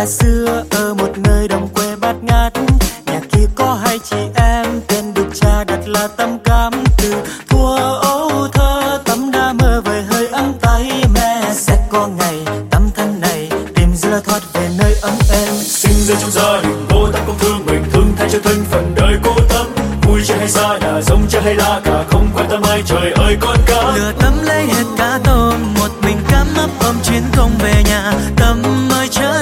Xa xưa ở một nơi đồng quê bát ngát, nhà kia có hai chị em, tên được cha đặt là Tâm Cám. Từ thuở ấu thơ Tâm đã mơ về hơi ấm tay mẹ, sẽ có ngày Tâm thân này tìm ra thoát về nơi ấm êm. Sinh ra trong gia đình cô Tâm không thương mình, thương thay cho thân phận đời cô Tâm. Vui chơi hay xa nhà, giống chơi hay la cả, không quan tâm ai trời ơi con cá. Lừa Tâm lấy hết cá tôm, một mình Cám ấp ôm chuyến không về nhà. Tâm ơi chớ